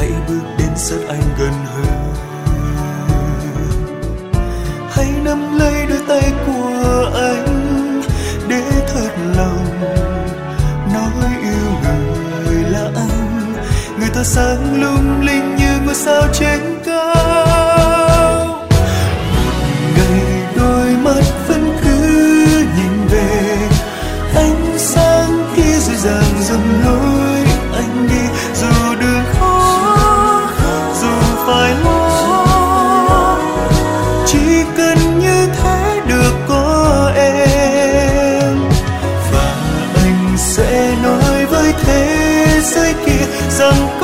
hãy bước đến sát anh gần hơn. Hãy nắm lấy đôi tay của anh để thật lòng nói yêu người là anh, người tỏa sáng lung linh như ngôi sao trên cao. Một ngày đôi mắt vẫn cứ nhìn về ánh sáng khi dịu dàng dầm lối anh đi, dù đường khó dù phải lo, chỉ cần như thế được có em. Và anh sẽ nói với thế giới kia rằng